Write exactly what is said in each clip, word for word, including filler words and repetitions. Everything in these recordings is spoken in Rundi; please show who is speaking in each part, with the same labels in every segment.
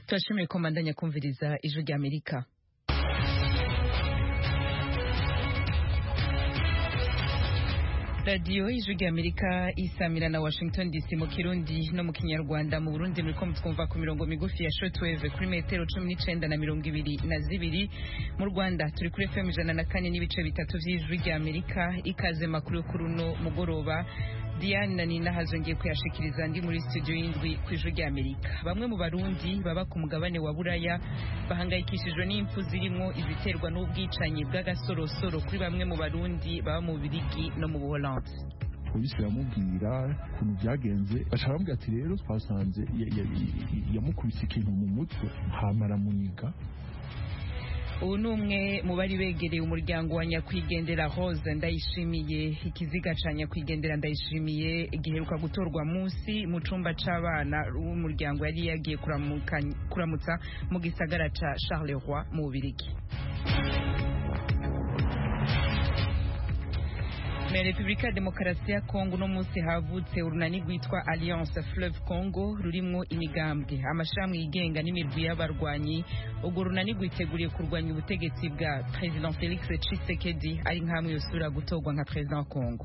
Speaker 1: Turashimiye ko mandanya kumviriza ijwi rya Amerika. Radio ijwi rya Amerika isamira na Washington D C mu Kirundi no mu Kinyarwanda. Mu Burundi muriko mutwumva ku mirongo migufi ya shortwave kuri metero cumi n'icenda na mirongo ibiri na zibiri. Mu Rwanda turi kuri F M ijana na kane n'ibice bitatu vy'ijwi rya Amerika. Ikaze makuru kuruno mugoroba. Diane Nina hazongeye kuyashikiriza ndi muri studio y'indwi kwijwi rya Amerika. Bamwe mu Barundi baba ku mugabane wa Buraya bahangayikishijwe n'impfu zirimo iziterwa n'ubwicanyi bw'agasorosoro kuri bamwe mu Barundi baba mu Birigi no mu Buholandi.
Speaker 2: Polisi iramubwira ukuntu byagenze, bashaka bambwira ati rero twasanze yamukubise ikintu mu mutwe hamara muniga.
Speaker 1: Ubu ni umwe mu bari begereye umuryango wa nyakwigendera Rose Ndayishimiye. Ikiziga ca nyakwigendera Ndayishimiye giheruka gutorwa munsi mu cumba c'abana w'umuryango yari yagiye kuramutsa mu gisagara ca Charleroi mu Bubiligi. Na Republika Demokarasi ya Kongo no musi havutse urunani rwitwa Alliance Fleuve Congo rurimwo imigambwe amashami yigenga n'imirwi y'abarwanyi. Ubwo runani rwiteguriye kurwanya ubutegetsi bwa President Felix Tshisekedi ari nkamwe yosura gutorwa nka President wa Kongo.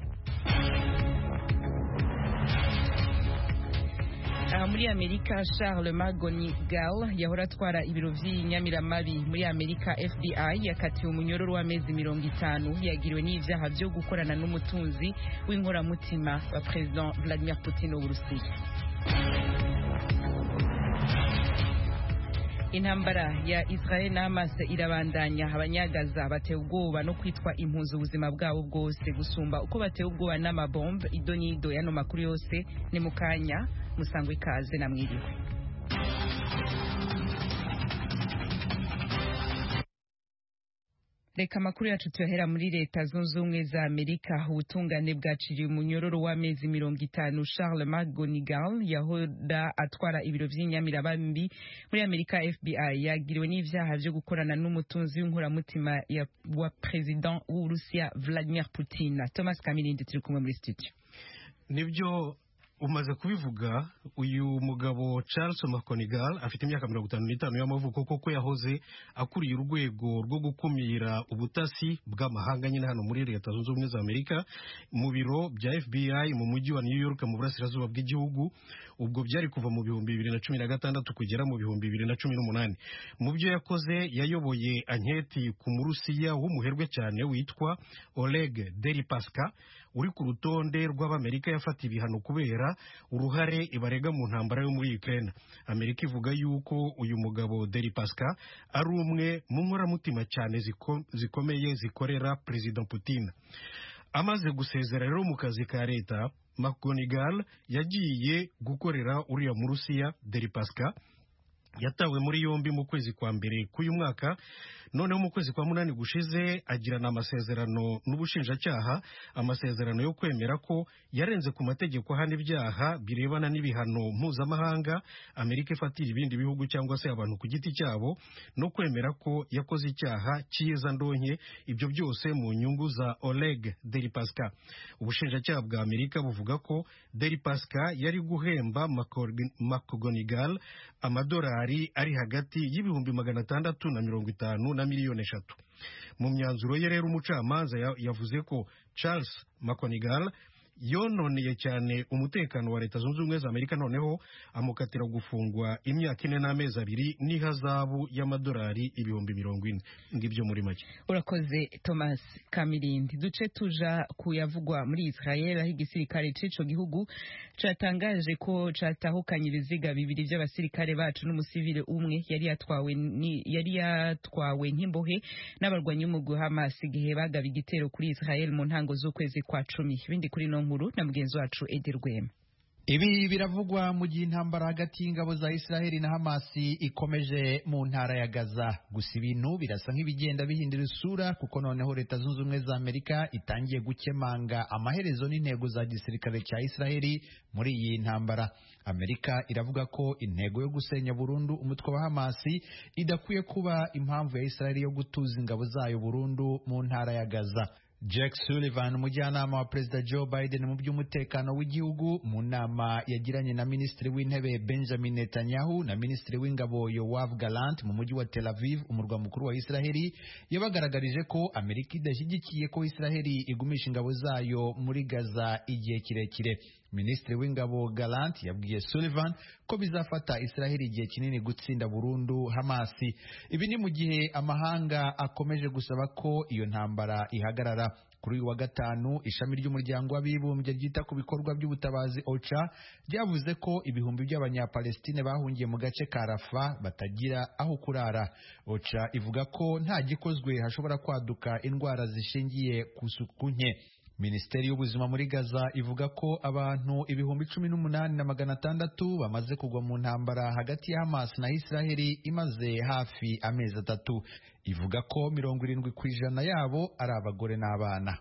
Speaker 1: Aha muri Amerika Charles Magonigal yahora atwara ibiro vy'inyamiramabi muri Amerika F B I yakatiwe umunyororo w'amezi mirongo itanu yagiriwe n'ivyaha vyo gukorana n'umutunzi w'inkoramutima wa President Vladimir Putin w'Uburusiya. Intambara ya Israel na Hamas irabandanya. Abanyagaza batewe ubwoba no kwitwa impunzi ubuzima bwabo bwose gusumba uko batewe ubwoba n'amabombe. Idonido yano makuru yose ni mukanya musangwe ikaze na mwiriwe. Reka makuru yacu tuyohera muri leta zunze ubumwe za Amerika. Ubutungane bwaciriye umunyororo w'amezi mirongo itanu Charles Magonigal yahoda atwara ibiro vy'inyamirabambi muri Amerika F B I yagiriwe n'ivyaha vyo gukorana n'umutunzi w'inkoramutima wa President w'Uburusiya Vladimir Putin. Thomas Kamirindi turi kumwe muri studio.
Speaker 3: Nibyo umaze kubivuga. Uyu mugabo Charles Magonigal afite imyaka mirongo itanu n'itanu y'amavuko, koko yahoze akuriye urwego rwo gukumira ubutasi bw'amahanga nyine hano muri leta zunze ubumwe za Amerika mu biro bya F B I mu mujyi wa New York mu burasirazuba bw'igihugu. Ubwo byari kuva mu bihumbi bibiri na cumi na gatandatu kugera mu bihumbi bibiri na cumi n'umunani. Mu byo yakoze yayoboye anketi ku Murusiya w'umuherwe cyane witwa Oleg Deripaska uri ku rutonde rw'Amerika yafata ibihano kubera uruhare ibarega mu ntambara yo muri Ukraine. Amerika ivuga yuko uyu mugabo Deripaska ari umwe mu nkoramutima cyane ziko, zikomeye zikorera President Putin. Amaze gusezera rero mu kazi ka leta, Magonigal yagiye gukorera uriya mu Rusiya. Deripaska yatawe muri yombi mu kwezi kwa mbere k'uyu mwaka. Noneho mu kwezi kwa munani gushize agirana amasezerano n'ubushinjacyaha, amasezerano yo kwemera ko yarenze ku mategeko hana ibyaha birebana n'ibihano mpuzamahanga Amerika ifatira ibindi bihugu cyangwa se abantu ku giti cyabo, no kwemera ko yakoze icyaha cyiza ndonke. Ibyo byose mu nyungu za Oleg Deripaska. Ubushinjacyaha bwa Amerika buvuga ko Deripaska yari guhemba Magonigal amadolari ari hagati y'ibihumbi magana atandatu na mirongo itanu na miliyoni eshatu. Mu myanzuro ye rero umucamanza yavuze ko Charles Magonigal yononeye cyane umutekano wa leta zunze ubumwe za Amerika, noneho amukatira gufungwa imyaka ine n'amezi abiri n'ihazabu y'amadolari ibihumbi mirongo ine. Ngibyo muri make.
Speaker 1: Urakoze Thomas Kamirindi. Duce tuja kuyavugwa muri Israel aho igisirikare c'ico gihugu catangaje ko catahukanye ibiziga bibiri by'abasirikare bacu n'umusivile umwe yari yatwawe ni yari yatwawe nk'imbohe n'abarwanyi b'umugwi Hamas igihe bagaba igitero kuri Israel mu ntango z'ukwezi kwa cumi. Ibindi kuri no nkuru na mugenzi wacu Edirwema.
Speaker 4: Ibi biravugwa mu gihe intambara hagati y'ingabo za Israeli na Hamasi ikomeje mu ntara ya Gaza. Gusa ibintu birasa nk'ibigenda bihindura isura kuko noneho leta zunze ubumwe za Amerika itangiye gukemanga amaherezo n'intego za gisirikare cya Israeli muri iyi ntambara. Amerika iravuga ko intego yo gusenya burundu umutwe wa Hamasi idakwiye kuba impamvu ya Israeli yo gutuza ingabo zayo burundu mu ntara ya Gaza. Jake Sullivan, umujyanama wa perezida Joe Biden mu by'umutekano w'igihugu, mu nama yagiranye na minisitiri w'intebe Benjamin Netanyahu na minisitiri w'ingabo Yoav Gallant mu mujyi wa Tel Aviv, umurwa mukuru wa Israheli, yabagaragarije ko Amerika idashyigikiye ko Israheli igumisha ingabo zayo muri Gaza igihe kirekire. Minisitiri w'ingabo Gallant yabwiye Sullivan ko bizafata Israheli igihe kinini gutsinda burundu Hamasi. Ibi ni mu gihe amahanga akomeje gusaba ko iyo ntambara ihagarara. Kuri uyu wa gatanu, ishami ry'umuryango w'abibumbye ryita ku bikorwa by'ubutabazi OCHA ryavuze ko ibihumbi by'abanyapalestine bahungiye mu gace ka Rafa batagira aho kurara. OCHA ivuga ko nta gikozwe hashobora kwaduka indwara zishingiye ku suku nke. Minisiteri y'ubuzima muri Gaza ivuga ko abantu ibihumbi cumi n'umunani na magana atandatu bamaze kugwa mu ntambara hagati ya Hamas na Israheli imaze hafi amezi atatu. Ivuga ko mirongo irindwi ku ijana yabo ari abagore n'abana.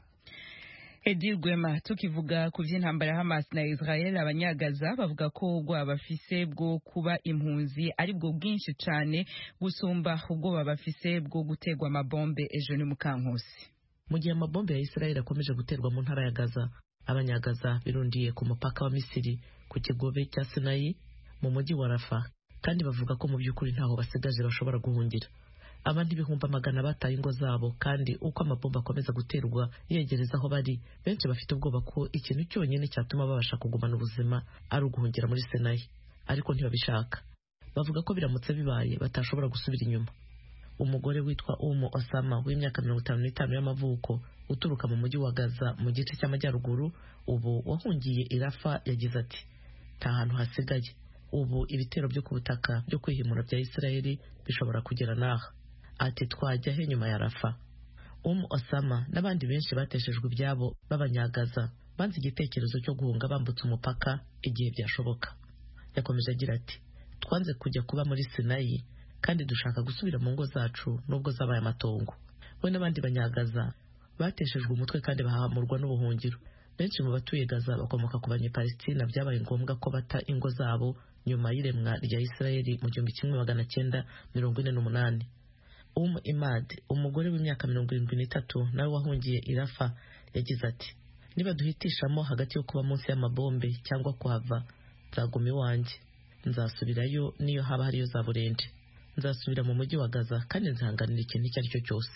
Speaker 1: Edi Rwema, tukivuga ku vy'intambara ya Hamas na Israel, abanyagaza bavuga ko ubwo bafise bwo kuba impunzi ari bwo bwinshi cane gusumba ubwo bafise bwo gutegwa amabombe. Ejo ni Mukankusi.
Speaker 5: Mu gihe amabombe ya Israel akomeje guterwa mu ntara ya Gaza, abanyagaza birundiye ku mupaka wa Misiri ku kigobe cya Sinai mu mujyi wa Rafa, kandi bavuga ko mu by'ukuri ntaho basigaje bashobora guhungira. Abandi ibihumbi magana bataye ingo zabo, kandi uko amabombe akomeza guterwa yegereza aho bari, benshi bafite ubwoba ko ikintu cyonyine cyatuma babasha kugumana ubuzima ari uguhungira muri Sinai, ariko ntibabishaka. Bavuga ko biramutse bibaye batashobora gusubira inyuma. Umugore witwa Umu Osama w'imyaka mirongo itanu n'itanu y'amavuko uturuka mu mujyi wa Gaza mu gice cy'amajyaruguru, ubu wahungiye i Rafa, yagize ati nta hantu hasigaye. Ubu ibitero byo ku butaka byo kwihimura bya Israeli bishobora kugera naha. Ati twajya he nyuma ya Rafa? Umu Osama n'abandi benshi bateshejwe ibyabo b'abanyagaza banze igitekerezo cyo guhunga bambutse umupaka igihe byashoboka. Yakomeje agira ati twanze kujya kuba muri Sinai, kandi dushaka gusubira mu ngo zacu nubwo zabaye amatongo. We n'abandi banyagaza bateshejwe umutwe kandi bahamurwa n'ubuhungiro. Benshi mu batuye Gaza bakomoka ku banyepalestina byabaye ngombwa ko bata ingo zabo nyuma y'iremwa rya Israeli mu gihumbi kimwe magana cyenda mirongo ine n'umunani. Um Imad, umugore w'imyaka mirongo irindwi n'itatu nawe wahungiye i Rafa, yagize ati niba duhitishamo hagati yo kuba munsi y'amabombe cyangwa kuhava, nzaguma iwanjye. Nzasubirayo niyo haba hariyo za burende. Nzasubira mu mujyi wa Gaza kandi nzihanganira ikintu icyo ari cyo cyose.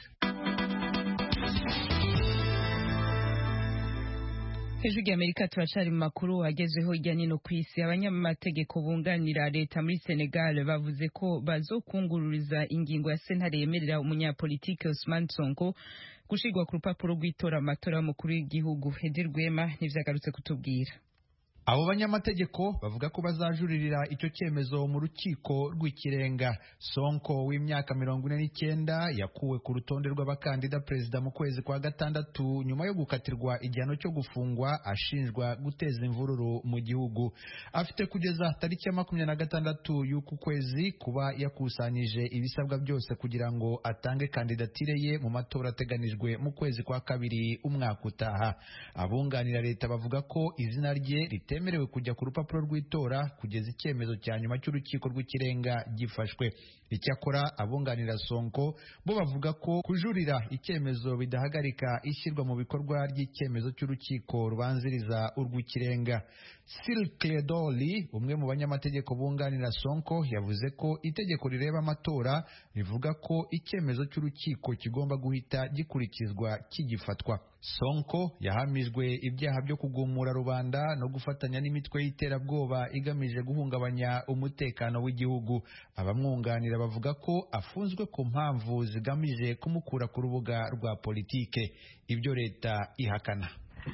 Speaker 1: Hejuru y'Amerika turacari mu makuru agezweho hirya no ku isi. Abanyamategeko bunganira leta muri Senegal bavuze ko bazokungururiza ingingo ya sentare yemerera umunyapolitike Ousmane Sonko gushigwa ku rupapuro rw'itora amatora y'umukuru w'igihugu. Edi Rwema nivyagarutse kutubwira.
Speaker 4: Abo banyamategeko bavuga ko bazajuririra icyo cyemezo mu rukiko rw'ikirenga. Sonko w'imyaka mirongo ine n'icyenda yakuwe ku rutonde rw'abakandida perezida mu kwezi kwa gatandatu nyuma yo gukatirwa igihano cyo gufungwa ashinjwa guteza imvururu mu gihugu. Afite kugeza tariki ya makumyabiri na gatandatu y'uku kwezi kuba yakusanyije ibisabwa byose kugira ngo atange kandidatire ye mu matora ateganijwe mu kwezi kwa kabiri umwaka utaha. Abunganira leta bavuga ko izina rye rite temerewe kujya ku rupapuro rw'itora kugeza icyemezo cya nyuma cy'urukiko rw'ikirenga gifashwe. Icyakora abunganira Sonko bo bavuga ko kujurira icyemezo bidahagarika ishyirwa mu bikorwa ry'icyemezo cy'urukiko rubanziriza urw'ikirenga. Sil Cledoli, umwe mu banyamategeko bunganira Sonko, yavuze ko itegeko rireba amatora rivuga ko icyemezo cy'urukiko kigomba guhita gikurikizwa kigifatwa. Sonko yahamijwe ibyaha byo kugumura rubanda no gufatanya n'imitwe y'iterabwoba igamije guhungabanya umutekano w'igihugu. Abamwunganira bavuga ko afunzwe ku mpamvu zigamije kumukura ku rubuga rwa politike, ibyo leta ihakana.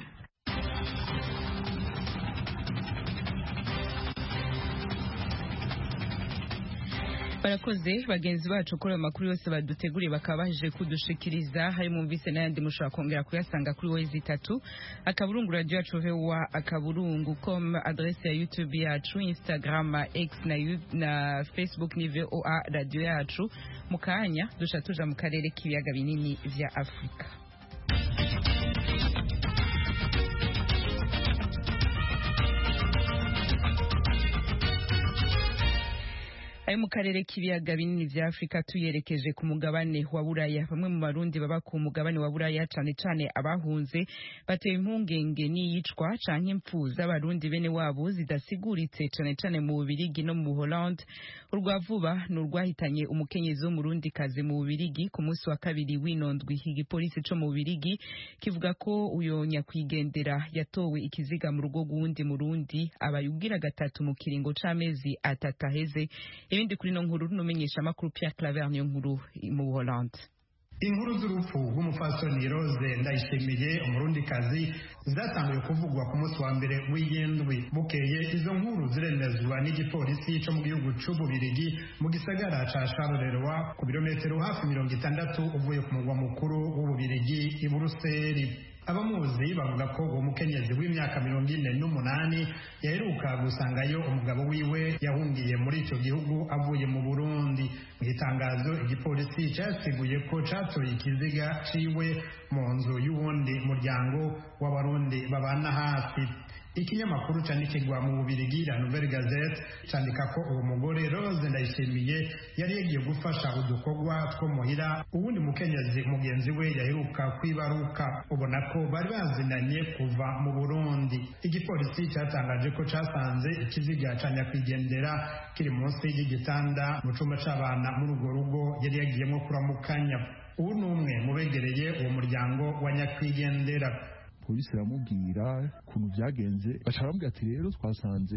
Speaker 1: Barakoze bagenzi bacu kuri amakuru yose baduteguriye bakaba baje kudushikiriza. Hari mumvise n'ayandi mushobora kongera kuyasanga kuri wezi itatu akaburungu radio yacu vewa akaburungu com, adresse ya YouTube yacu, Instagram, X na, na Facebook ni V O A radio yacu. Mukanya dusha tuja mu karere k'ibiyaga binini vya Afrika. ayo mu karere k'ibiyaga binini vya Afrika tuyerekeje ku mugabane wa Buraya. Bamwe mu barundi baba ku mugabane wa Buraya cane cane abahunze batewe impungenge n'iyicwa canke impfu z'abarundi bene wabo zidasiguritse cane cane mu Bubirigi no mu Holland. Urwa vuba n'urwahitanye umukenyezi w'umurundi kazi mu Bubirigi ku munsi wa kabiri w'inondwi. Igipolisi co mu Bubirigi kivuga ko uyo nyakwigendera yatowe ikiziga mu rugo rw'uwundi murundi abayugira gatatu mu kiringo c'amezi atatu aheze. Ibindi kuri no nkuru numenyesha makuru Pierre Claver niyo nkuru mu Holland.
Speaker 6: Inkuru z'urupfu rw'umufasoni Rose Ndayishimiye umurundikazi zatanguye kuvugwa ku munsi wa mbere w'iyindwi. Bukeye izo nkuru ziremezwa n'igipolisi cyo mu gihugu c'Ububirigi mu gisagara ca Charleroi ku birometero hafi mirongo itandatu uvuye ku mugwa mukuru w'Ububirigi i Buruseli. Abamuzi bavuga ko uwo mukenyezi w'imyaka mirongo ine n'umunani yaheruka gusangayo umugabo wiwe yahungiye muri icyo gihugu avuye mu Burundi. Mu itangazo igipolisi cyasiguye ko catoye ikiziga ciwe mu nzu y'uwundi muryango w'abarundi babana hafi. Ikinyamakuru candikirwa mu Bubirigi La Nouvelle Gazette candika ko uwo mugore Rose Ndayishimiye yari yagiye gufasha udukorwa two muhira uwundi mukenyezi mugenzi we yaheruka kwibaruka. Ubona ko bari bazinanye kuva mu Burundi. Igipolisi cyatangaje ko casanze ikiziga ca nyakwigendera kiri munsi y'igitanda mu cumba c'abana muri urwo rugo yari yagiyemo kuramukanya. Ubu ni umwe mu begereye uwo muryango wa nyakwigendera.
Speaker 2: Polisi iramubwira ukuntu byagenze, baca baramubwira ati rero twasanze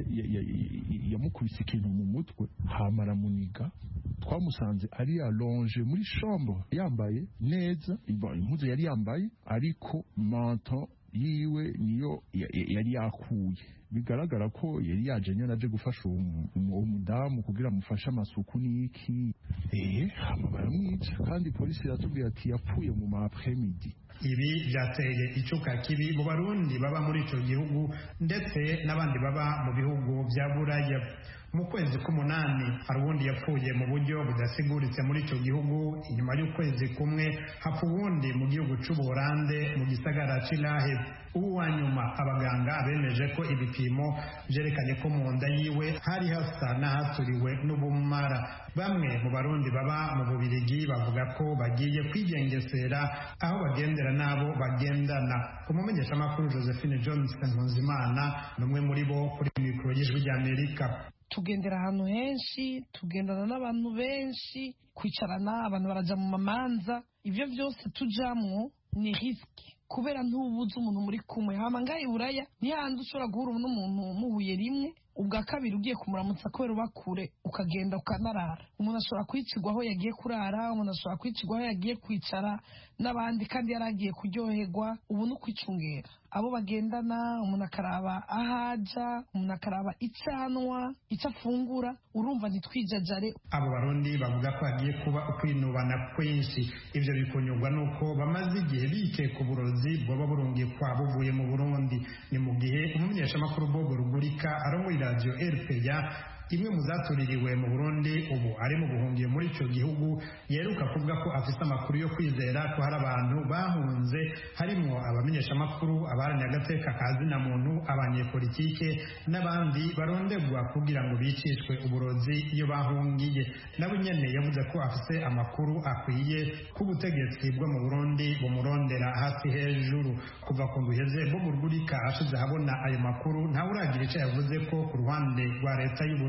Speaker 2: yamukubise ikintu mu mutwe hama aramuniga. Twamusanze ari allonge muri chambre yambaye neza impuzu yari yambaye, ariko manto yiwe niyo yari yakuye. Bigaragara ko yari yaje nyine aje gufasha uwo mudamu kugira amufashe amasuku n'iki. Eh hama baramwica, kandi polisi iratubwira ati yapfuye mu ma après-midi.
Speaker 6: Ibi byateye icuka kibi mu Barundi baba muri icyo gihugu ndetse n'abandi baba mu bihugu bya Buraya. Mu kwezi k'umunani hari uwundi yapfuye mu buryo budasiguritse muri icyo gihugu. Inyuma y'ukwezi kumwe hapfa uwundi mu gihugu c'Ubuholande mu gisagara c'Ilahe. Ubu wa nyuma abaganga bemeje ko ibipimo byerekanye ko mu nda yiwe hari hasa n'ahaturiwe n'ubumara. Bamwe mu Barundi baba mu Bubirigi bavuga ko bagiye kwigengesera aho bagendera n'abo bagendana. Umumenyeshamakuru Josephine Jones Nkunzimana ni umwe muri bo kuri mikoro y'Ijwi ry'Amerika.
Speaker 7: Tugendera ahantu henshi, tugendana n'abantu benshi, kwicarana abantu baraja mu mamanza, ivyo byose tujamwo ni riski kubera ntubuze umuntu muri kumwe. Hama ngaho Buraya ni handi ushobora guhura n'umuntu muhuye rimwe, ubwa kabiri ugiye kumuramutsa kubera ubakure ukagenda ukanarara. Umuntu ashobora kwicirwa aho yagiye kurara, umuntu ashobora kwicirwa aho yagiye kwicara n'abandi kandi yaragiye kuryoherwa. Ubu no kwicungera abo bagendana, umuntu akaraba ahaja, umuntu akaraba icyanwa icyo afungura. Urumva ntitwijajare.
Speaker 6: Abo Barundi bavuga ko hagiye kuba ukwinubana kwinshi. Ivyo bikunyurwa nuko bamaze igihe bikeka uburozi bwoba burungiye kwa buvuye mu Burundi. Ni mu gihe umumenyeshamakuru Bob Rugurika arongoye radio R P A imwe mu zatuririwe mu Burundi ubu ari mu buhungiye muri ico gihugu yeruka kuvuga ko afise amakuru yo kwizera ko hari abantu bahunze, harimo abamenyeshamakuru, abaharanira agateka ka zina muntu, abanyepolitike n'abandi barondegwa kugira ngo bicishwe uburozi iyo bahungiye. Nawe nyene yavuze ko afise amakuru akwiye ko ubutegetsi bwo mu Burundi bumurondera hasi hejuru. Kuva ku nduheze Bob Rugurika ashize habona ayo makuru ntawe uragira ico yavuze ko ku ruhande rwa leta y'u Burundi.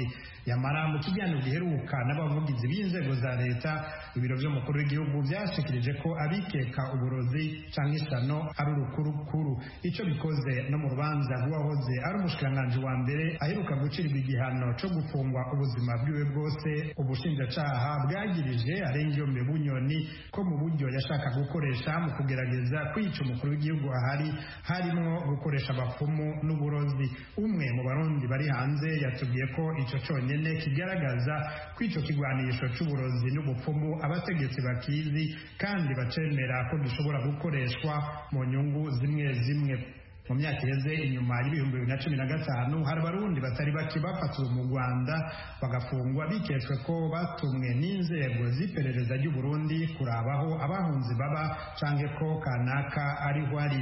Speaker 6: Yamara mu kiganiro giheruka n'abavugizi b'inzego za leta, ibiro by'umukuru w'igihugu byashikirije ko abikeka uburozi canke isano ari urukurukuru. Ico bikoze no mu rubanza rw'uwahoze ari umushikiranganji wa mbere aheruka gucirirwa igihano co gufungwa ubuzima bwiwe bwose. Ubushinjacaha bwagirije Arengiyombe Bunyoni ko mu buryo yashaka gukoresha mu kugerageza kwica umukuru w'igihugu ahari harimo gukoresha abapfumu n'uburozi. Umwe mu Barundi bari hanze yatubwiye ko ico cyonyene kigaragaza ko ico kigwanisho c'uburozi n'ubupfumu abategetsi bakizi kandi bacemera ko gishobora gukoreshwa mu nyungu zimwe zimwe. Mu myaka iheze inyuma y'ibihumbi bibiri na cumi na gatanu hari Abarundi batari bake bafatiwe mu Rwanda bagafungwa biketswe ko batumwe n'inzego z'iperereza ry'u Burundi kurabaho abahunzi baba canke ko kanaka ariho ari.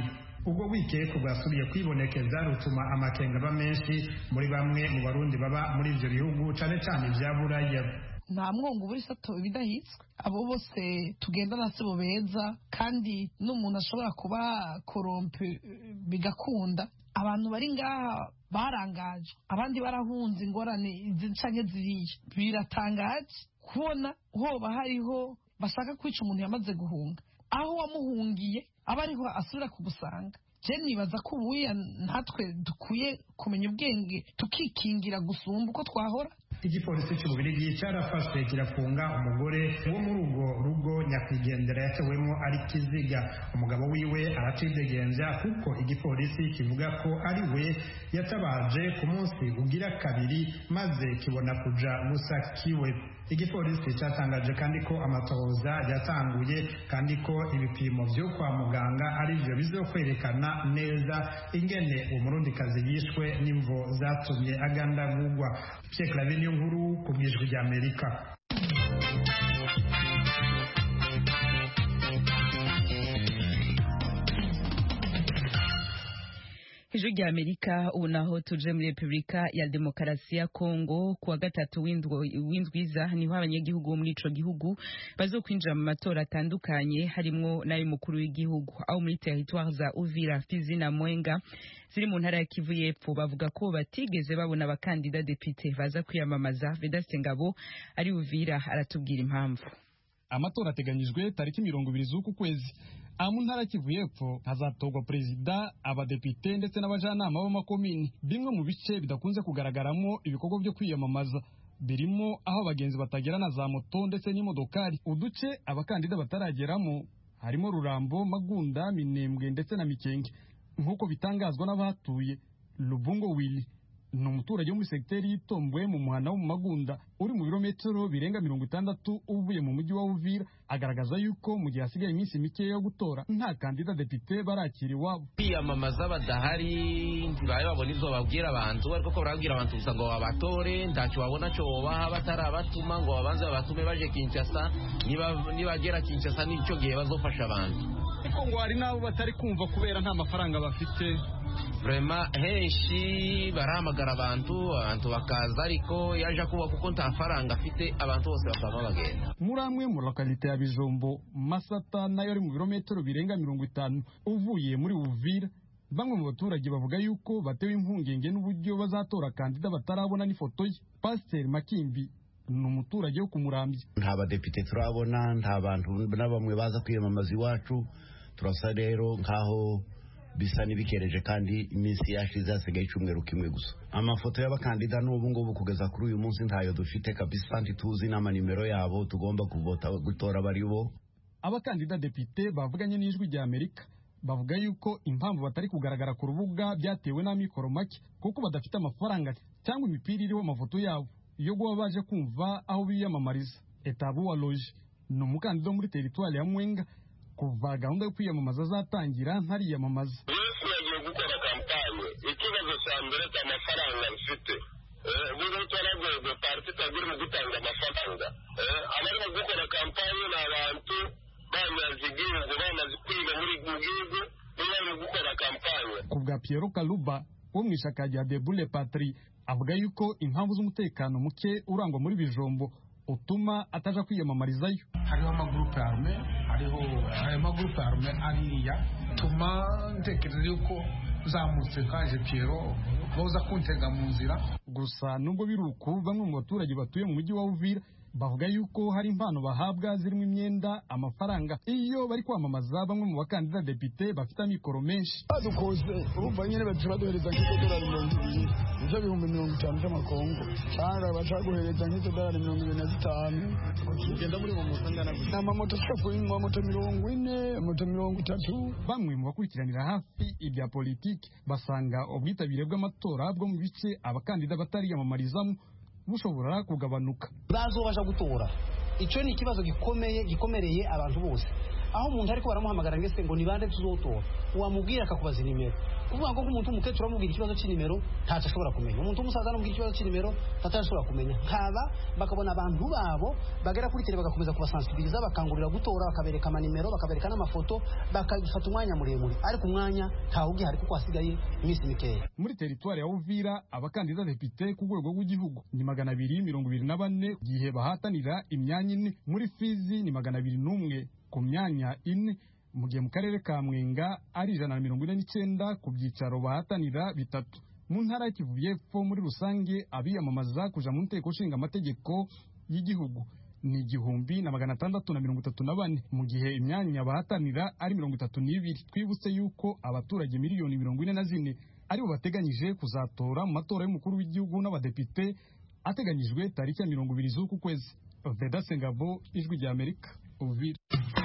Speaker 6: ubwo wikeko bwasubiye kwibonekeza rutuma amakenga aba menshi muri bamwe mu barundi baba muri ivyo bihugu cane cane vya buraya.
Speaker 7: nta mwongo buri sato bidahitswe abo bose tugendana sibo beza kandi n'umuntu ashobora kuba korompe bigakunda. Abantu bari ngaha barangaje, abandi barahunze ingorane izi canke ziriya. Biratangaje kubona hoba hariho bashaka kwica umuntu yamaze guhunga, aho wamuhungiye aba ariho asubira kugusanga. Je nibaza ko ubuya natwe dukwiye kumenya ubwenge tukikingira gusumba uko twahora.
Speaker 6: Igipolisi cy'Ububirigi cyarafashwe kirafunga umugore wo muri urwo rugo nyakwigendera yatewemo ari kiziga. Umugabo wiwe aracidegenza kuko igipolisi kivuga ko ari we yatabaje ku munsi ugira kabiri maze kibona kuja gusa kiwe. Igipolisi cyatangaje kandi ko amatohoza yatanguye kandi ko ibipimo byo kwa muganga ari byo bizokwerekana neza ingene umurundikazi yishwe n'imvo zatumye agandagurwa. Pierre Claver niyo nkuru ku bwijwi rya Amerika.
Speaker 1: Ijwi rya Amerika ubu naho tuje muri Repubulika ya Demokarasi ya Kongo kuwa gatatu w'indwiza niho abanyagihugu bo muri ico gihugu bazokwinjira mu matora atandukanye harimwo n'ay'umukuru w'igihugu. Aho muri territoire za Uvira, Fizi na Mwenga ziri mu ntara ya Kivu y'Epfo bavuga ko batigeze babona abakandida depite baza kwiyamamaza. Vedaste Ngabo ari Uvira aratubwira impamvu.
Speaker 8: Amatora ateganyijwe tariki mirongo ibiri z'uku kwezi. Aha mu ntara Kivu y'Epfo hazatorwa perezida, abadepite ndetse n'abajanama b'amakomini. Bimwe mu bice bidakunze kugaragaramo ibikorwa byo kwiyamamaza birimo aho abagenzi batagera na za moto ndetse n'imodokari. Uduce abakandida batarageramo harimo Rurambo, Magunda, Minembwe ndetse na Mikenge. Nk'uko bitangazwa n'abahatuye, Lubungo Willy ni umuturage wo muri segiteri y'Itombwe mu muhana wo mu Magunda uri mu birometero birenga mirongo itandatu uvuye mu mujyi wa Uvira. Agaragaza yuko mu gihe hasigaye iminsi mike yo gutora nta kandida depite barakira iwabo.
Speaker 9: Kwiyamamaza badahari ntibaye babona ivyo babwira abantu, ariko ko barabwira abantu gusa ngo babatore, ntacyo babona cyo bobaha batarabatuma ngo babanze babatume baje Kinshasa. Niba nibagera Kinshasa n'icyo gihe bazofasha abantu.
Speaker 8: Ariko ngo hari nabo batari kumva kubera nta mafaranga bafite.
Speaker 9: Vrema henshi baramagara abantu abantu bakaza, ariko yaje kuba kuko nta faranga afite abantu bose bakaba bagenda.
Speaker 8: Muri amwe mu lokalite ya Bijombo, Masata nayo ari mu birometero birenga mirongo itanu uvuye muri Uvira, bamwe mu baturage bavuga yuko batewe impungenge n'uburyo bazatora kandida batarabona n'ifoto ye. Pasteur Makimbi ni umuturage wo kumurambye.
Speaker 10: Nta badepite turabona, nta bantu na bamwe baza kwiyamamaza iwacu. Turasa rero nkaho bisa nibikereje kandi iminsi yashize hasigaye icumweru kimwe gusa. Amafoto y'abakandida n'ubu ngubu kugeza kuri uyu munsi ntayo dufite kabisa, ntituzi n'amanimero yabo tugomba kuvota gutora bari bo.
Speaker 8: Abakandida depite bavuganye n'ijwi rya Amerika bavuga yuko impamvu batari kugaragara ku rubuga byatewe n'amikoro make kuko badafite amafaranga cyangwa imipira iriho amafoto yabo yo guha baje kumva aho biyamamariza. Etabu wa Loge ni umukandida muri territoire ya Mwenga. Kuva gahunda yo kwiyamamaza azatangira ntariyamamaza.
Speaker 11: Yesu yagiye gukora kampanye, ikibazo cya mbere cy'amafaranga mfite. Buri twaragoye parti tagiri mu gutanga amafaranga. Abarimo gukora kampanye n'abantu bamaze igihugu bamaze kwiga muri gihugu barimo gukora kampanye.
Speaker 8: Ku bwa Pierre Kaluba wo mu ishaka rya Debule Patrie avuga yuko impamvu z'umutekano muke urangwa muri Bijombo utuma ataja kwiyamamarizayo.
Speaker 12: Hariho amagurupe arme, hariho ayo magurupe arme ariya tuma ntekereza yuko zamutse kaje Piero boza kuntega mu nzira.
Speaker 8: Gusa nubwo biruku bamwe mu baturage batuye mu mujyi wa Uvira bavuga yuko hari impano bahabwa zirimo imyenda, amafaranga iyo bari kwamamaza bamwe mu bakandida depite bafite amikoro menshi.
Speaker 13: Badukoze urumva nyene baduhereza nk'idolari mirongo ibiri ivyo bihumbi mirongo itanu by'amakongo cyangwa bacaguhereza nk'idolari mirongo ibiri na zitanu kugenda muri mu musangana gusa amamoto twakuye mu moto mirongo ine moto mirongo itatu.
Speaker 8: Bamwe mu bakurikiranira hafi ibya politiki basanga ubwitabire bw'amatora bwo mu bice abakandida batariyamamarizamo bushobora kugabanuka.
Speaker 14: Bazobasha gutora, ico ni ikibazo gikomeye gikomereye abantu bose. aho umuntu ariko baramuhamagara ngese ngo ni bande tuzotora wamubwira akakubaza nimero kuvuga ngo umuntu umukecuru amubwira ikibazo cy'inimero ntacyo ashobora kumenya umuntu umusaza amubwira ikibazo cy'inimero ntacyo ashobora kumenya nkaba bakabona abantu babo bagera kuri tele bagakomeza kubasensibiliza bakangurira gutora bakabereka amanimero bakabereka n'amafoto bakabifata umwanya muremure ariko umwanya ntawe ugihari kuko hasigaye iminsi mikeya.
Speaker 8: Muri teritwari ya Uvira abakandida depite ku rwego rw'igihugu ni magana abiri mirongo ibiri na bane gihe bahatanira imyanya ine, muri Fizi ni magana abiri n'umwe ku myanya ine, mu gihe mu karere ka Mwenga ari ijana na mirongo ine n'icyenda ku byicaro bahatanira bitatu. Mu ntara y'Kivu y'Epfo muri rusange abiyamamaza kuja mu nteko nshinga amategeko y'igihugu ni igihumbi na magana atandatu na mirongo itatu na bane, mu gihe imyanya bahatanira ari mirongo itatu n'ibiri. Twibutse yuko abaturage miliyoni mirongo ine na zine aribo bateganyije kuzatora mu matora y'umukuru w'igihugu n'abadepite ateganyijwe tariki ya mirongo ibiri z'uku kwezi. Veda Sengabo, Ijwi rya Amerika, Uvira.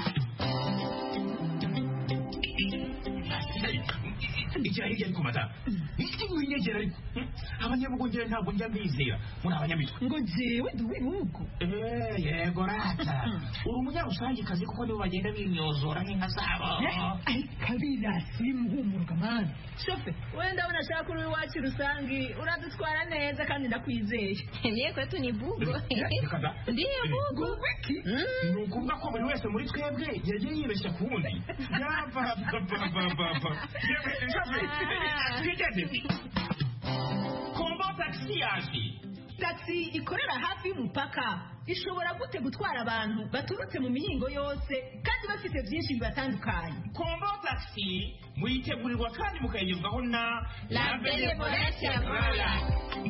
Speaker 15: Icyari hirya ariko mata iki mwinyegera ariko abanyabugongera ntabwo njya mbizera muri abanyamitwe
Speaker 16: ngo jewe duwibuko
Speaker 15: eh yego rata uri umunyarusangi kazi kuko nibo bagenda bimyozora nk'inka zabo
Speaker 16: ai kabira simuhumurwa man
Speaker 17: shofe wenda unashaka uri wacu rusangi uradutwara neza kandi ndakwizeye
Speaker 16: niye kwetu ni bugo
Speaker 17: ndiye bugo
Speaker 15: wiki ni ukuvuga ko buri wese muri twebwe yagiye yibeshya ku wundi yava baba Kombo taxi yaje.
Speaker 17: Taxi ikorera hafi y'umupaka ishobora gute gutwara abantu baturutse mu mihingo yose kandi bafite byinshi bibatandukanye.
Speaker 15: Kombo taxi muyitegurirwa kandi mukayigezwaho na
Speaker 17: La Benevolencia Royal.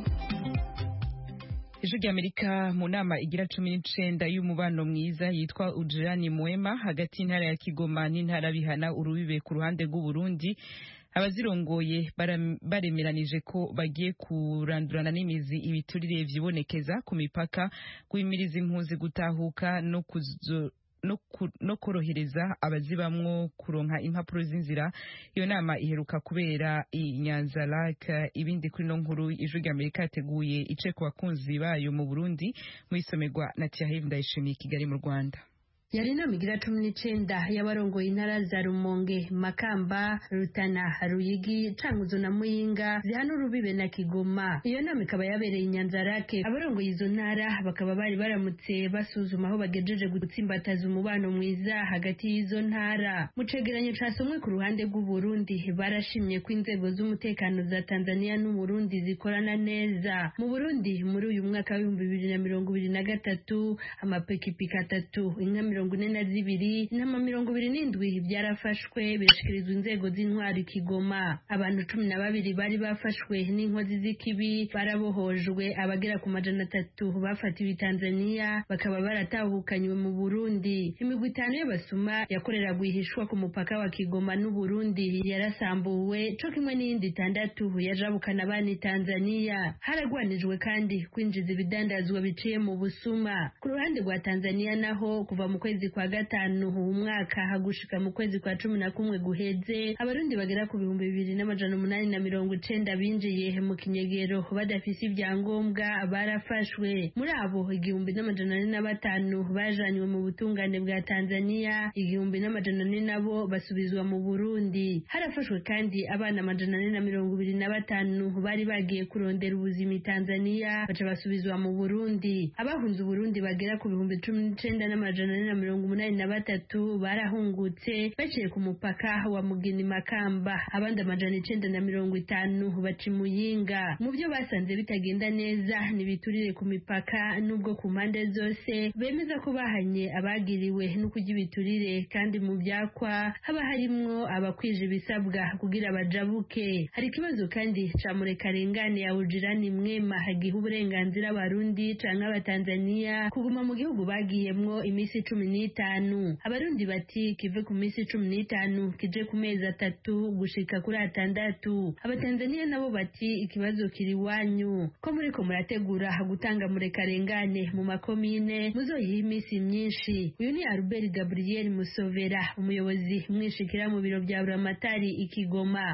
Speaker 1: Ijwi ry'Amerika mu nama igira cumi n'icenda y'umubano mwiza yitwa Ujirani Mwema hagati y'intara ya Kigoma n'intara bihana urubibe ku ruhande rw'u Burundi. Abazirongoye baremeranije ko bagiye kurandurana n'imizi ibiturire vyibonekeza ku mipaka, guhimiriza impunzi gutahuka no kuzo no, no korohereza abazibamwo kuronka impapuro z'inzira. Iyo nama iheruka kubera i Nyanza Lake. Ibindi kuri no nkuru Ijwi ry'Amerika yateguye ice ku bakunzi bayo mu Burundi mu isomerwa na Thierry Ndayishimiye Kigali mu Rwanda.
Speaker 18: Yari inama igira cumi n'icenda y'abarongoye intara za Rumonge, Makamba, Rutana, Ruyigi, Cankuzo na Muyinga zihana urubibe na Kigoma. Iyo nama ikaba yabereye i Nyanza Lake. Abarongoye izo ntara bakaba bari baramutse basuzuma aho bagejeje gutsimbataza umubano mwiza hagati y'izo ntara. Mu cegeranyo casomwe ku ruhande rw'u Burundi barashimye ko inzego z'umutekano za Tanzania n'u Burundi zikorana neza. Mu Burundi muri uyu mwaka wa bibiri na mirongo ibiri na gatatu amapikipiki atatu inka mirongo ine na zibiri n'ama mirongo ibiri n'indwi byarafashwe birashikirizwa inzego z'intwari Kigoma. Abantu cumi na babiri bari bafashwe n'inkozi z'ikibi barabohojwe, abagera ku majana atatu bafatiwe i Tanzania bakaba baratahukanywe mu Burundi. Imigwi itanu y'abasuma yakorera guhishwa ku mupaka wa Kigoma n'u Burundi yarasambuwe, co kimwe n'iyindi itandatu yajabukana abana i Tanzania. Haragwanijwe kandi kwinjiza ibidandazwa biciye mu busuma. Ku ruhande rwa Tanzania naho kuva mu kwezi kwa gatanu umwaka hagushika mu kwezi kwa cumi na kumwe guheze abarundi bagera ku bihumbi bibiri n'amajana umunani na mirongo icenda binjiye mu kinyegero badafise ibyangombwa barafashwe. Muri abo igihumbi n'amajana ane na batanu bajanywe mu butungane bwa Tanzania, igihumbi n'amajana ane nabo basubizwa mu Burundi. Harafashwe kandi abana amajana ane na mirongo ibiri na batanu bari bagiye kurondera ubuzima i Tanzania baca basubizwa mu Burundi. Abahunze Burundi bagera ku bihumbi cumi n'icenda n'amajana ane na mirongo umunani na batatu barahungutse baciye ku mupaka wa Mugini Makamba, abandi amajana icenda na mirongo itanu baca Muyinga. Mu byo basanze bitagenda neza ni biturire ku mipaka, nubwo ku mpande zose bemeza ko bahanye abagiriwe no kujya ibiturire, kandi mu byakwa haba harimwo abakwije ibisabwa kugira bajabuke. Hari ikibazo kandi ca murekarengane ya Ujirani Mwema hagiha uburenganzira abarundi canke abatanzania kuguma mu gihugu bagiyemwo imisi cumi n'itanu. Abarundi bati kive ku misi cumi n'itanu kije ku mezi atatu gushika kuri atandatu. Abatanzania nabo bati ikibazo kiri wanyu ko muriko murategura gutanga murekarengane mu makomine muzoyiha imisi myinshi. Uyu ni Albert Gabriel Musovera, umuyobozi mwishikira mu biro bya Buramatari ikigoma.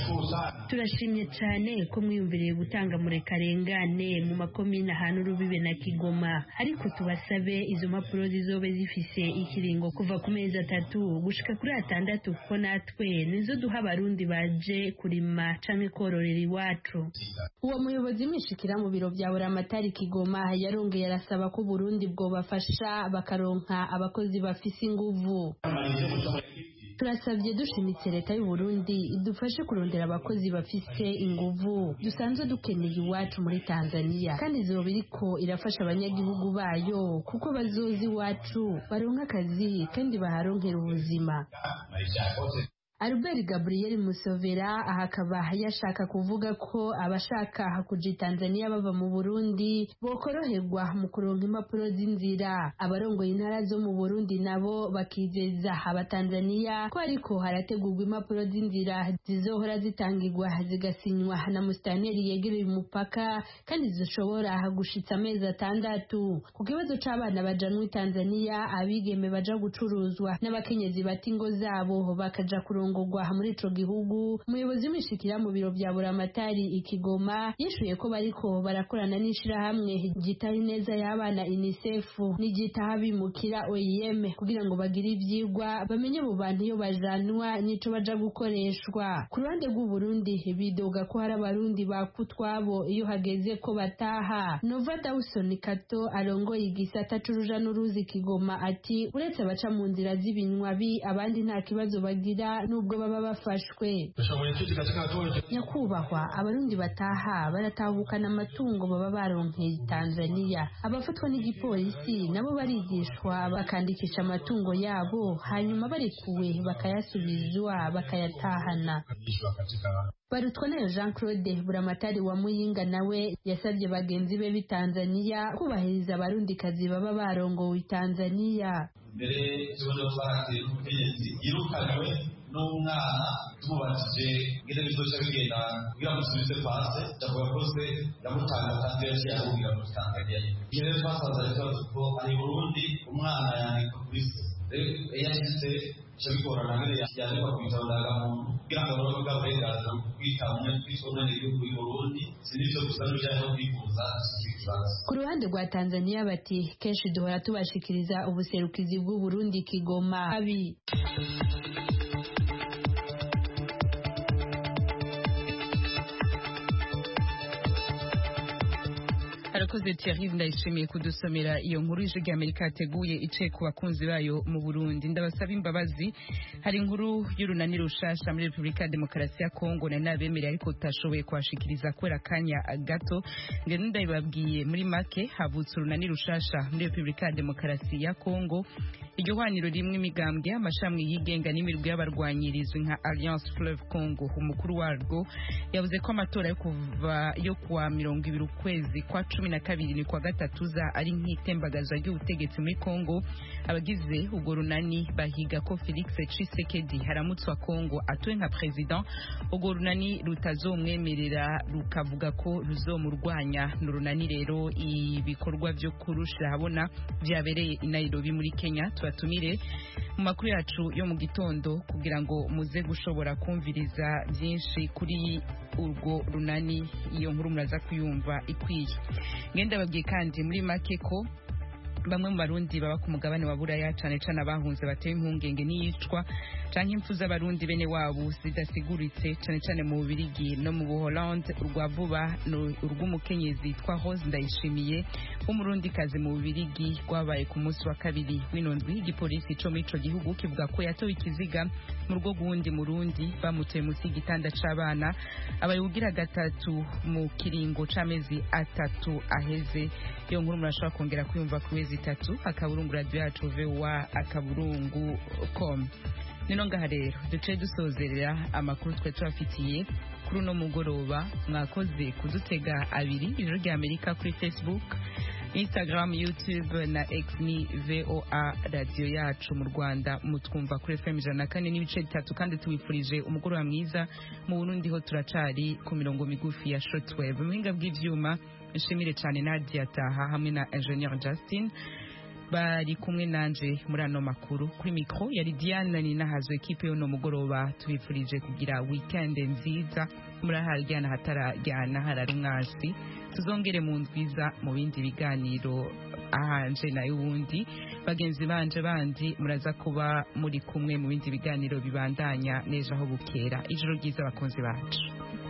Speaker 18: Turashimye cyane ko mwiyumviriye gutanga murekarengane mu makomine ahantu urubibe na Kigoma, ariko tubasabe izo mpapuro zizobe zifise zifise ikiringo kuva ku mezi atatu gushika kuri atandatu kuko natwe nizo duha abarundi baje kurima canke kororera iwacu. Uwo muyobozi mwishikira mu biro vya Buramatari Kigoma yarongeye arasaba ko Burundi bwobafasha bakaronka abakozi bafise inguvu. Turasabye dushimitse leta y'u Burundi idufashe kurondera abakozi bafise inguvu dusanzwe dukeneye iwacu muri Tanzania, kandi zoba iriko irafasha abanyagihugu bayo kuko bazozi iwacu baronka akazi kandi baharonkera ubuzima. Albert Gabriel Musovera ahakaba yashaka kuvuga ko abashaka kuja Tanzania bava mu Burundi bokoroherwa mu kuronka impapuro z'inzira. Abarongoye intara zo mu Burundi nabo bakizeza abatanzania ko ariko harategurwa impapuro z'inzira zizohora zitangirwa zigasinywa na musitanteri yegereye umupaka kandi zishobora gushitsa amezi atandatu. Ku kibazo c'abana bajanwa Tanzania, abigeme baja gucuruzwa n'abakenyezi bata ingo zabo bakaja kuronka ngwa muri ico gihugu, umuyobozi w'imishikira mu biro vya Buramatari Ikigoma yishuye ko bariko barakorana n'ishira hamwe gitaho neza y'abana UNICEF n'igitaha bimukira O I M kugira ngo bagire ivyigwa bamenye mu bantu iyo bajanwa nico baja gukoreshwa. Ku ruhande rw'u Burundi bidoga ko hari abarundi bakutwabo iyo hageze ko bataha. Nova Dawson Kato arongoye igisata c'uruja n'uruzi Kigoma ati uretse abaca mu nzira z'ibinywa bi abandi nta kibazo bagira ubwo baba bafashwe. Nyakubahwa, abarundi bataha baratahukana amatungo baba baronkeye Tanzania. Abafatwa n'igipolisi nabo barigishwa bakandikisha amatungo yabo, hanyuma barekuwe bakayasubizwa bakayatahana. Barutwa nayo Jean Claude Buramatari wa Muyinga nawe yasabye bagenzi be b'Tanzania kubahiriza abarundi kazi baba barongowe Tanzania.
Speaker 19: Mbere kibondo twakire umukenyezi yirukanywe n'umwana tumubatije ngene bizoca bigenda kugira ngo tubize pase cyangwa kose yamutanga kandi yaciye ahubira muri Tanzania. Iyo rero twasanze ariko ko ari Burundi umwana yandika kuri se rero yashitse cyabigorana ngene yandika ku bitondanga muntu kugira ngo baro bw'aburenganzira kwita umwe kwitona n'igihugu y'u Burundi sinivyo gusa n'ujanye kwifuza.
Speaker 18: Ku ruhande rwa Tanzania bati kenshi duhora tubashikiriza ubuserukizi bw'u Burundi Kigoma abi.
Speaker 1: Arakoze Thierry ndayishimiye kudusomera iyo nkuru ije Amerika yateguye ice ku bakunzi bayo mu Burundi. Ndabasaba imbabazi, hari inkuru y'urunani rushasha muri Republika ya Demokarasi ya Kongo na nabemereye ariko tutashoboye kwashikiriza kwera kanya gato. Ngene ndabibabwiye muri make havutse urunani rushasha muri Republika ya Demokarasi ya Kongo. Iryo hwaniro rimwe imigambwe amashami yigenga n'imirwi y'abarwanyirizwe nka Alliance Fleuve Congo. Umukuru warwo yavuze ko amatora yo kuva yo kuwa mirongo ibiri ukwezi kwa cumi na kabiri ni kwa gatatu za ari nk'itembagazo ry'ubutegetsi muri Kongo. Abagize ubwo runani bahiga ko Felix Tshisekedi haramutswa Kongo atuwe nka president. Ubwo runani rutazomwemerera rukavuga ko ruzomurwanya. N'urunani rero ibikorwa byo kurusha habona byabereye i Nairobi muri Kenya. Tubatumire mu makuru yacu yo mu gitondo kugira ngo muze gushobora kumviriza byinshi kuri urwo runani. Iyo nkuru muraza kuyumva ikwiye. Ngenda babwiye kandi muri make ko bamwe mu barundi baba ku mugabane wa Buraya cyane cyane abahunze batewe impungenge n'iyicwa canke impfu z'abarundi bene wabo zidasiguritse cyane cyane mu Bubiligi no mu Buholande. Urwa vuba urw'umukenyezi twa Rose Ndayishimiye w'umurundi kazi mu Bubiligi rwabaye ku munsi wa kabiri w'inondwi. Igipolisi co muri ico gihugu kivuga ko yatowe ikiziga mu rugo gundi murundi bamutuye munsi y'igitanda c'abana. Abayugira gatatu mu kiringo c'amezi atatu aheze. Iyo nkuru murashobora kongera kuyumva ku wezi itatu akaburungu radio yacu V O A akaburungu com. Nino ngaha rero duce dusozerera amakuru twe turafitiye kuri uno mugoroba. Mwakoze kudutega abiri ijoro rya Amerika kuri Facebook, Instagram, YouTube na X ni V O A radio yacu. Mu Rwanda mutwumva kuri F M ijana na kane n'ibice bitatu kandi tuwifurije umugoroba mwiza. Mu Burundi ho turacari ku mirongo migufi ya shortwave. Muhinga bw'ivyuma nshimire cyane Nadia Taha hamwe na Engineer Justin. bari kumwe nanje muri ano makuru kuri mikro yari Diane Ninahazwe ekipe yo no mugoroba tubifurije kugira weekend nziza muri haryana hatarajyana hararumwasi tuzongere mu ndwiza mu bindi biganiro ahanje nayo wundi bagenzi banje bandi muraza kuba muri kumwe mu bindi biganiro bibandanya nejo aho bukera ijoro ryiza bakunzi bacu